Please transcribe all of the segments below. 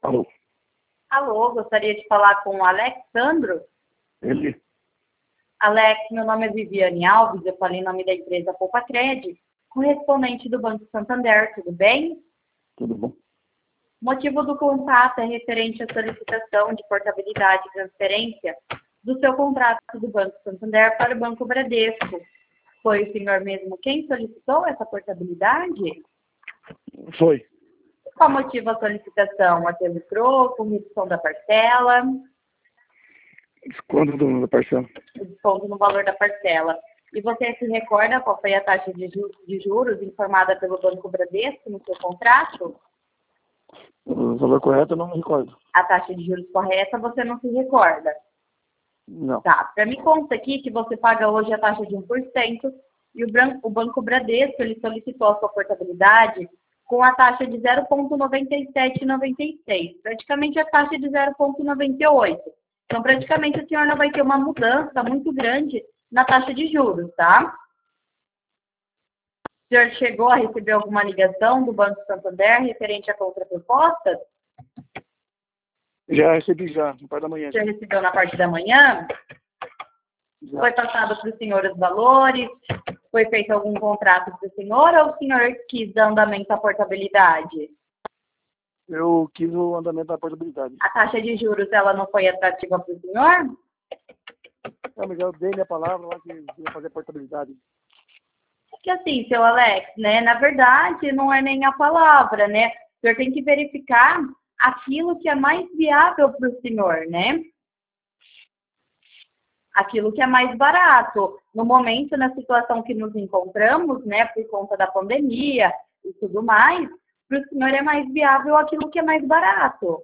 Alô? Alô, gostaria de falar com o Alexandro. Ele? Alex, meu nome é Viviane Alves, eu falei em nome da empresa Poupacred, correspondente do Banco Santander, tudo bem? Tudo bom? O motivo do contato é referente à solicitação de portabilidade e transferência do seu contrato do Banco Santander para o Banco Bradesco. Foi o senhor mesmo quem solicitou essa portabilidade? Foi. Qual motivo a solicitação? Aquele troco, redução da parcela, Desconto da parcela. o desconto no valor da parcela. E você se recorda qual foi a taxa de juros informada pelo Banco Bradesco no seu contrato? O valor correto eu não me recordo. A taxa de juros correta você não se recorda? Não. Tá, para mim consta aqui que você paga hoje a taxa de 1% e o Banco Bradesco ele solicitou a sua portabilidade com a taxa de 0,9796, praticamente a taxa de 0,98. Então, praticamente a senhora vai ter uma mudança muito grande na taxa de juros, tá? O senhor chegou a receber alguma ligação do Banco Santander referente à contraproposta? Já recebi já, no par da manhã. O senhor recebeu na parte da manhã? Já. Foi passado para o senhor os valores? Foi feito algum contrato para o senhor ou o senhor quis dar andamento à portabilidade? Eu quis o andamento da portabilidade. A taxa de juros ela não foi atrativa para o senhor? Não, mas eu dei minha palavra lá que ia fazer a portabilidade. Porque assim, seu Alex, né, na verdade não é nem a palavra, né? O senhor tem que verificar aquilo que é mais viável para o senhor, né? Aquilo que é mais barato. No momento, na situação que nos encontramos, né, por conta da pandemia e tudo mais, para o senhor é mais viável aquilo que é mais barato.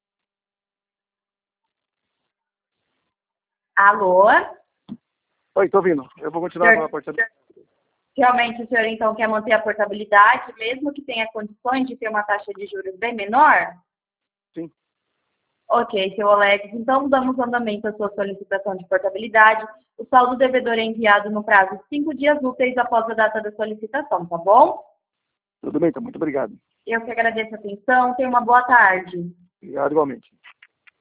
Alô? Oi, tô ouvindo. Eu vou continuar com a portabilidade. Realmente o senhor então quer manter a portabilidade, mesmo que tenha condições de ter uma taxa de juros bem menor? Sim. Ok, seu Alex, então damos andamento à sua solicitação de portabilidade. O saldo devedor é enviado no prazo de 5 dias úteis após a data da solicitação, tá bom? Tudo bem, então. Muito obrigado. Eu que agradeço a atenção. Tenha uma boa tarde. Obrigado igualmente.